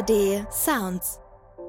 ARD Sounds.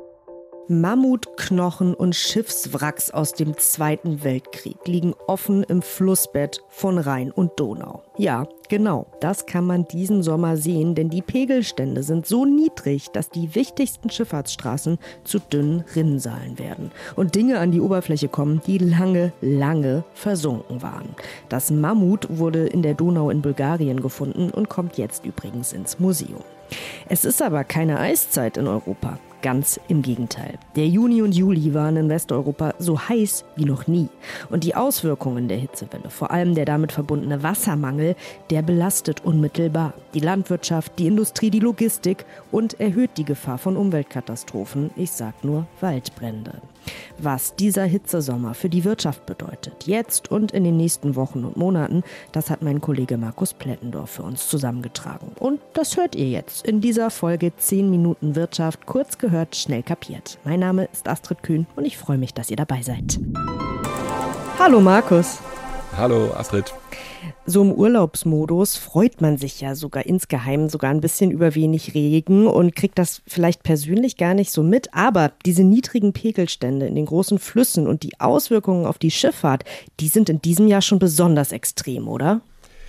Mammutknochen und Schiffswracks aus dem Zweiten Weltkrieg liegen offen im Flussbett von Rhein und Donau. Ja, genau, das kann man diesen Sommer sehen, denn die Pegelstände sind so niedrig, dass die wichtigsten Schifffahrtsstraßen zu dünnen Rinnsalen werden und Dinge an die Oberfläche kommen, die lange, lange versunken waren. Das Mammut wurde in der Donau in Bulgarien gefunden und kommt jetzt übrigens ins Museum. Es ist aber keine Eiszeit in Europa. Ganz im Gegenteil. Der Juni und Juli waren in Westeuropa so heiß wie noch nie. Und die Auswirkungen der Hitzewelle, vor allem der damit verbundene Wassermangel, der belastet unmittelbar die Landwirtschaft, die Industrie, die Logistik und erhöht die Gefahr von Umweltkatastrophen, ich sag nur Waldbrände. Was dieser Hitzesommer für die Wirtschaft bedeutet, jetzt und in den nächsten Wochen und Monaten, das hat mein Kollege Markus Plettendorf für uns zusammengetragen. Und das hört ihr jetzt in dieser Folge 10 Minuten Wirtschaft, kurz gehört, schnell kapiert. Mein Name ist Astrid Kühn und ich freue mich, dass ihr dabei seid. Hallo Markus. Hallo Astrid. So im Urlaubsmodus freut man sich ja sogar insgeheim sogar ein bisschen über wenig Regen und kriegt das vielleicht persönlich gar nicht so mit. Aber diese niedrigen Pegelstände in den großen Flüssen und die Auswirkungen auf die Schifffahrt, die sind in diesem Jahr schon besonders extrem, oder?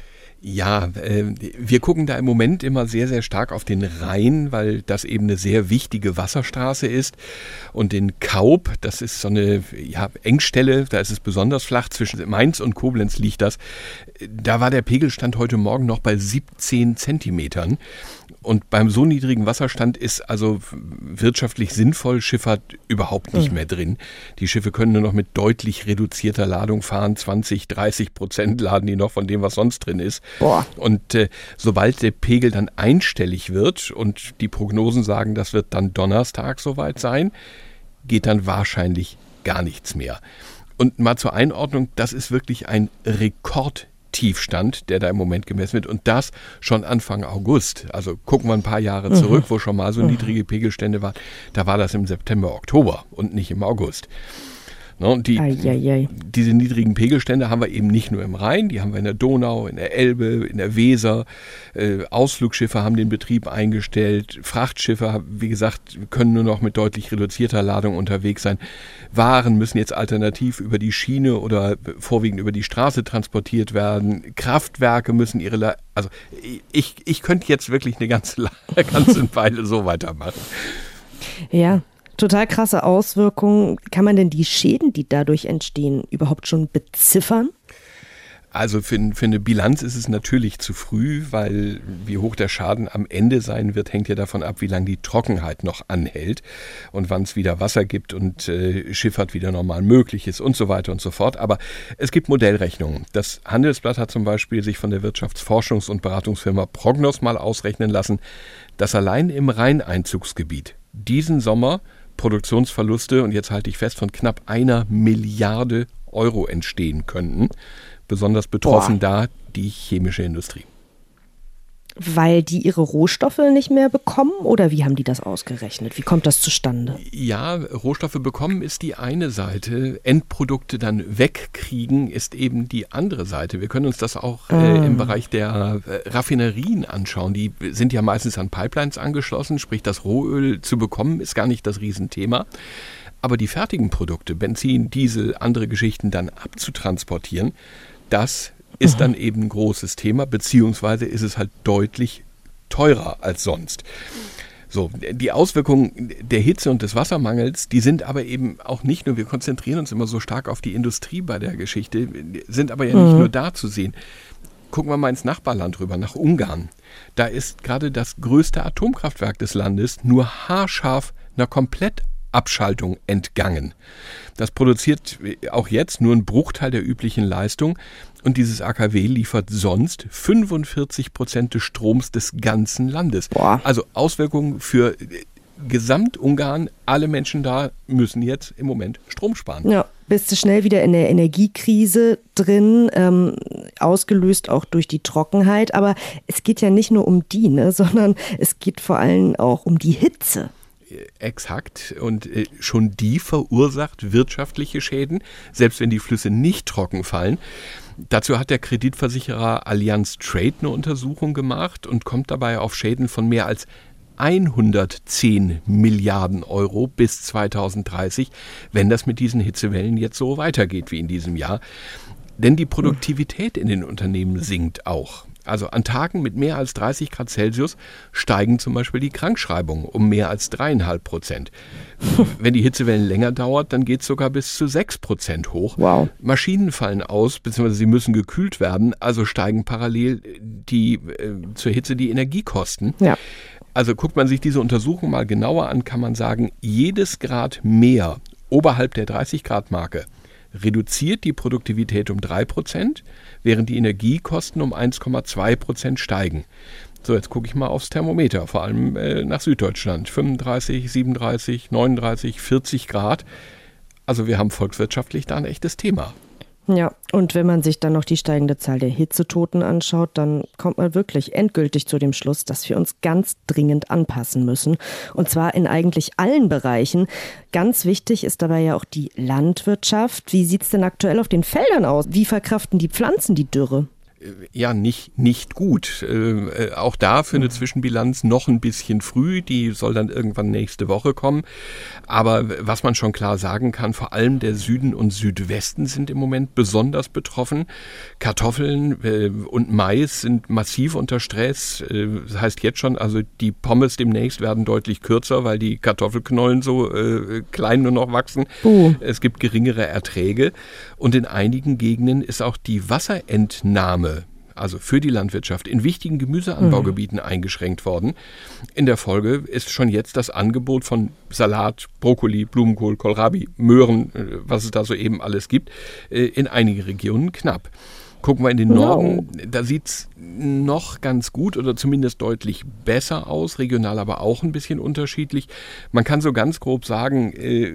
Ja, wir gucken da im Moment immer sehr, sehr stark auf den Rhein, weil das eben eine sehr wichtige Wasserstraße ist. Und den Kaub, das ist so eine Engstelle, da ist es besonders flach, zwischen Mainz und Koblenz liegt das. Da war der Pegelstand heute Morgen noch bei 17 Zentimetern. Und beim so niedrigen Wasserstand ist also wirtschaftlich sinnvoll Schifffahrt überhaupt nicht mehr drin. Die Schiffe können nur noch mit deutlich reduzierter Ladung fahren. 20-30% laden die noch von dem, was sonst drin ist. Boah. Und sobald der Pegel dann einstellig wird und die Prognosen sagen, das wird dann Donnerstag soweit sein, geht dann wahrscheinlich gar nichts mehr. Und mal zur Einordnung, das ist wirklich ein Rekordtiefstand, der da im Moment gemessen wird, und das schon Anfang August. Also gucken wir ein paar Jahre zurück, wo schon mal so niedrige Pegelstände waren. Da war das im September, Oktober und nicht im August. Und diese niedrigen Pegelstände haben wir eben nicht nur im Rhein, die haben wir in der Donau, in der Elbe, in der Weser. Ausflugschiffe haben den Betrieb eingestellt. Frachtschiffe, wie gesagt, können nur noch mit deutlich reduzierter Ladung unterwegs sein. Waren müssen jetzt alternativ über die Schiene oder vorwiegend über die Straße transportiert werden. Kraftwerke müssen also ich könnte jetzt wirklich eine ganze Weile so weitermachen. Ja. Total krasse Auswirkungen. Kann man denn die Schäden, die dadurch entstehen, überhaupt schon beziffern? Also für eine Bilanz ist es natürlich zu früh, weil wie hoch der Schaden am Ende sein wird, hängt ja davon ab, wie lange die Trockenheit noch anhält und wann es wieder Wasser gibt und Schifffahrt wieder normal möglich ist und so weiter und so fort. Aber es gibt Modellrechnungen. Das Handelsblatt hat zum Beispiel sich von der Wirtschaftsforschungs- und Beratungsfirma Prognos mal ausrechnen lassen, dass allein im Rheineinzugsgebiet diesen Sommer Produktionsverluste, und jetzt halte ich fest, von knapp 1 Milliarde Euro entstehen könnten. Besonders betroffen da die chemische Industrie. Weil die ihre Rohstoffe nicht mehr bekommen, oder wie haben die das ausgerechnet? Wie kommt das zustande? Ja, Rohstoffe bekommen ist die eine Seite, Endprodukte dann wegkriegen ist eben die andere Seite. Wir können uns das auch im Bereich der Raffinerien anschauen. Die sind ja meistens an Pipelines angeschlossen, sprich das Rohöl zu bekommen ist gar nicht das Riesenthema. Aber die fertigen Produkte, Benzin, Diesel, andere Geschichten dann abzutransportieren, das ist dann eben ein großes Thema, beziehungsweise ist es halt deutlich teurer als sonst. So, die Auswirkungen der Hitze und des Wassermangels, die sind aber eben auch nicht nur, wir konzentrieren uns immer so stark auf die Industrie bei der Geschichte, sind aber ja nicht nur da zu sehen. Gucken wir mal ins Nachbarland rüber, nach Ungarn. Da ist gerade das größte Atomkraftwerk des Landes nur haarscharf einer Komplettabschaltung entgangen. Das produziert auch jetzt nur einen Bruchteil der üblichen Leistung und dieses AKW liefert sonst 45% des Stroms des ganzen Landes. Boah. Also Auswirkungen für Gesamtungarn, alle Menschen da müssen jetzt im Moment Strom sparen. Ja, bist du schnell wieder in der Energiekrise drin, ausgelöst auch durch die Trockenheit. Aber es geht ja nicht nur um die, sondern es geht vor allem auch um die Hitze. Exakt. Und schon die verursacht wirtschaftliche Schäden, selbst wenn die Flüsse nicht trocken fallen. Dazu hat der Kreditversicherer Allianz Trade eine Untersuchung gemacht und kommt dabei auf Schäden von mehr als 110 Milliarden Euro bis 2030, wenn das mit diesen Hitzewellen jetzt so weitergeht wie in diesem Jahr. Denn die Produktivität in den Unternehmen sinkt auch. Also an Tagen mit mehr als 30 Grad Celsius steigen zum Beispiel die Krankschreibungen um mehr als 3,5%. Wenn die Hitzewelle länger dauert, dann geht es sogar bis zu 6% hoch. Wow. Maschinen fallen aus, beziehungsweise sie müssen gekühlt werden, also steigen parallel zur Hitze die Energiekosten. Ja. Also guckt man sich diese Untersuchung mal genauer an, kann man sagen, jedes Grad mehr oberhalb der 30-Grad-Marke reduziert die Produktivität um 3%, während die Energiekosten um 1,2% steigen. So, jetzt gucke ich mal aufs Thermometer, vor allem nach Süddeutschland. 35, 37, 39, 40 Grad. Also wir haben volkswirtschaftlich da ein echtes Thema. Ja, und wenn man sich dann noch die steigende Zahl der Hitzetoten anschaut, dann kommt man wirklich endgültig zu dem Schluss, dass wir uns ganz dringend anpassen müssen. Und zwar in eigentlich allen Bereichen. Ganz wichtig ist dabei ja auch die Landwirtschaft. Wie sieht es denn aktuell auf den Feldern aus? Wie verkraften die Pflanzen die Dürre? Ja, nicht gut. Auch da für eine Zwischenbilanz noch ein bisschen früh. Die soll dann irgendwann nächste Woche kommen. Aber was man schon klar sagen kann, vor allem der Süden und Südwesten sind im Moment besonders betroffen. Kartoffeln und Mais sind massiv unter Stress. Das heißt jetzt schon, also die Pommes demnächst werden deutlich kürzer, weil die Kartoffelknollen so klein nur noch wachsen. Es gibt geringere Erträge. Und in einigen Gegenden ist auch die Wasserentnahme, also für die Landwirtschaft, in wichtigen Gemüseanbaugebieten eingeschränkt worden. In der Folge ist schon jetzt das Angebot von Salat, Brokkoli, Blumenkohl, Kohlrabi, Möhren, was es da so eben alles gibt, in einigen Regionen knapp. Gucken wir in den Norden, da sieht es noch ganz gut oder zumindest deutlich besser aus, regional aber auch ein bisschen unterschiedlich. Man kann so ganz grob sagen,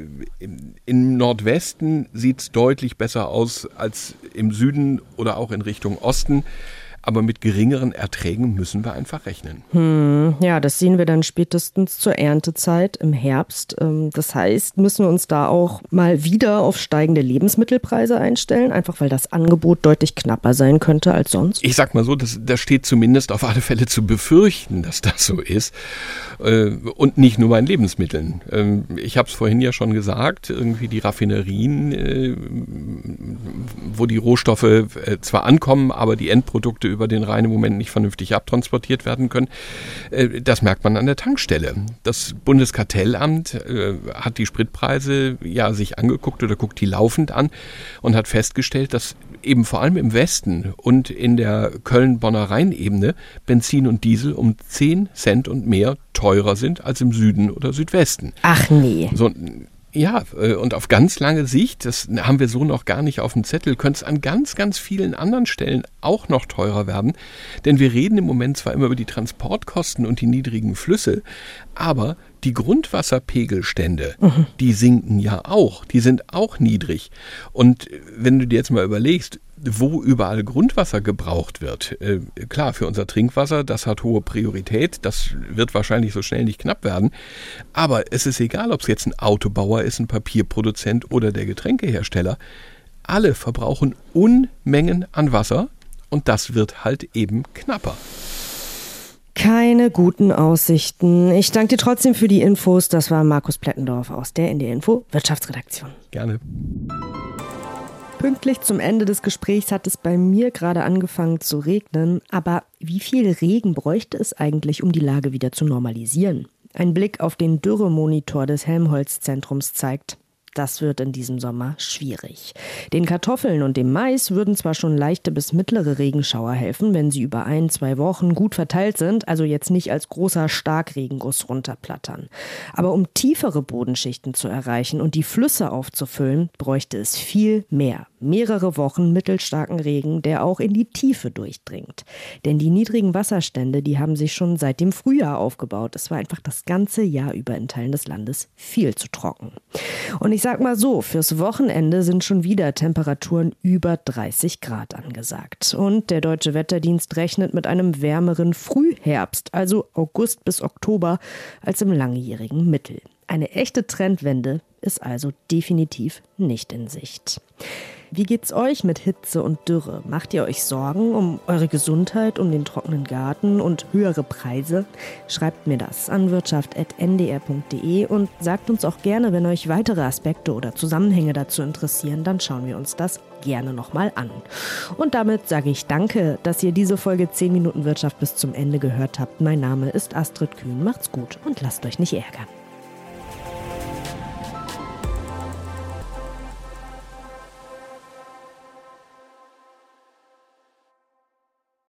im Nordwesten sieht es deutlich besser aus als im Süden oder auch in Richtung Osten. Aber mit geringeren Erträgen müssen wir einfach rechnen. Ja, das sehen wir dann spätestens zur Erntezeit im Herbst. Das heißt, müssen wir uns da auch mal wieder auf steigende Lebensmittelpreise einstellen, einfach weil das Angebot deutlich knapper sein könnte als sonst? Ich sag mal so, das steht zumindest auf alle Fälle zu befürchten, dass das so ist. Und nicht nur bei den Lebensmitteln. Ich habe es vorhin ja schon gesagt, irgendwie die Raffinerien, wo die Rohstoffe zwar ankommen, aber die Endprodukte über den Rhein im Moment nicht vernünftig abtransportiert werden können. Das merkt man an der Tankstelle. Das Bundeskartellamt hat die Spritpreise sich angeguckt oder guckt die laufend an und hat festgestellt, dass eben vor allem im Westen und in der Köln-Bonner Rheinebene Benzin und Diesel um 10 Cent und mehr teurer sind als im Süden oder Südwesten. Ach nee. Ja, und auf ganz lange Sicht, das haben wir so noch gar nicht auf dem Zettel, könnte es an ganz, ganz vielen anderen Stellen auch noch teurer werden. Denn wir reden im Moment zwar immer über die Transportkosten und die niedrigen Flüsse, aber die Grundwasserpegelstände, die sinken ja auch, die sind auch niedrig. Und wenn du dir jetzt mal überlegst, wo überall Grundwasser gebraucht wird. Klar, für unser Trinkwasser, das hat hohe Priorität, das wird wahrscheinlich so schnell nicht knapp werden. Aber es ist egal, ob es jetzt ein Autobauer ist, ein Papierproduzent oder der Getränkehersteller. Alle verbrauchen Unmengen an Wasser und das wird halt eben knapper. Keine guten Aussichten. Ich danke dir trotzdem für die Infos. Das war Markus Plettendorf aus der NDR Info Wirtschaftsredaktion. Gerne. Pünktlich zum Ende des Gesprächs hat es bei mir gerade angefangen zu regnen. Aber wie viel Regen bräuchte es eigentlich, um die Lage wieder zu normalisieren? Ein Blick auf den Dürremonitor des Helmholtz-Zentrums zeigt, das wird in diesem Sommer schwierig. Den Kartoffeln und dem Mais würden zwar schon leichte bis mittlere Regenschauer helfen, wenn sie über 1-2 Wochen gut verteilt sind, also jetzt nicht als großer Starkregenguss runterplattern. Aber um tiefere Bodenschichten zu erreichen und die Flüsse aufzufüllen, bräuchte es viel mehr. Mehrere Wochen mittelstarken Regen, der auch in die Tiefe durchdringt. Denn die niedrigen Wasserstände, die haben sich schon seit dem Frühjahr aufgebaut. Es war einfach das ganze Jahr über in Teilen des Landes viel zu trocken. Und ich sag mal so, fürs Wochenende sind schon wieder Temperaturen über 30 Grad angesagt. Und der Deutsche Wetterdienst rechnet mit einem wärmeren Frühherbst, also August bis Oktober, als im langjährigen Mittel. Eine echte Trendwende ist also definitiv nicht in Sicht. Wie geht's euch mit Hitze und Dürre? Macht ihr euch Sorgen um eure Gesundheit, um den trockenen Garten und höhere Preise? Schreibt mir das an wirtschaft@ndr.de und sagt uns auch gerne, wenn euch weitere Aspekte oder Zusammenhänge dazu interessieren, dann schauen wir uns das gerne nochmal an. Und damit sage ich danke, dass ihr diese Folge 10 Minuten Wirtschaft bis zum Ende gehört habt. Mein Name ist Astrid Kühn. Macht's gut und lasst euch nicht ärgern.